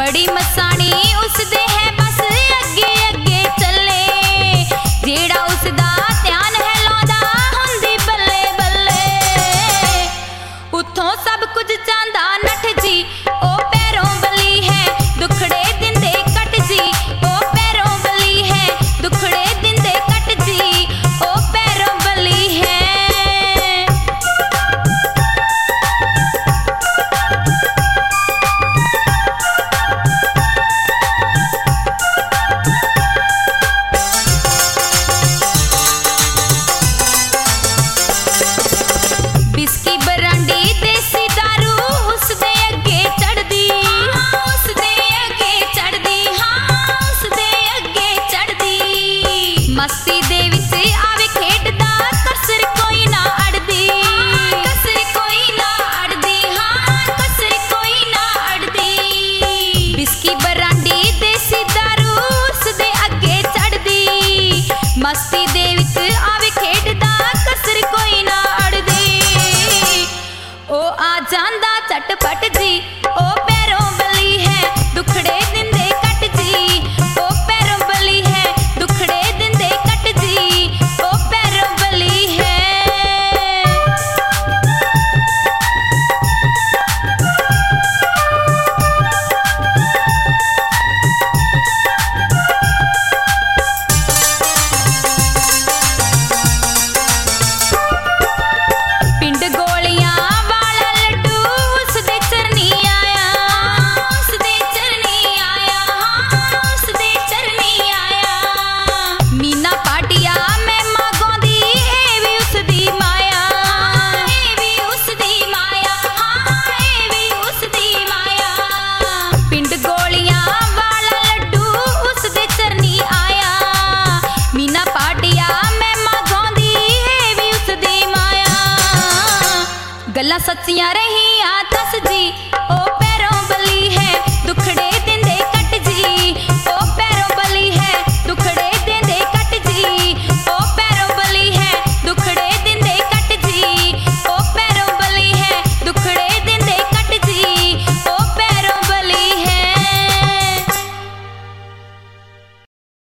बड़ी मसानी उसदे है बस अगे अगे चले, जेड़ा उसदा ध्यान है लादा हुंदी बल्ले बल्ले। उथों सब कुछ चांदा नठ जी ओ पैरों बली है, दुखड़े दिंदे कट जी ओ पैरों बली है, दुखड़े दिंदे कट जी ओ पैरों बली है। बिस्की बरांडी देसी दारू उसदे अगे चढ़दी, उसदे अगे चढ़दी, हाँ उसदे अगे चढ़दी। मस्ती दे विच आवे खेडदा कसर कोई ना अड़दी, कसर कोई ना अड़दी, हाँ कसर कोई ना अड़दी। बिस्की बरांडी देसी दारू उसदे अगे चढ़दी, मस्ती दे विच आवे खेडदा कसर कोई ना अड़दी। ओ आ जांदा झटपट जी ओ पैरों बली है, दुखड़े दिंदे कट जी ओ पैरों बली है, दुखड़े दिंदे कट जी ओ पैरों बली है। पिंड गोलियां वाला लड्डू उसदे चरनी आया, उसदे चरनी आया, हाँ उसदे चरनी आया। मीना पाटिया मैं मागोंदी ए भी उसदी माया, ए भी उसदी माया, हाँ ए भी उसदी माया। पिंड गोलियां वाला लड्डू उसदे चरनी आया, मीना पाटिया मैं मागोंदी ए भी उसदी माया। गल्लां सच्चियां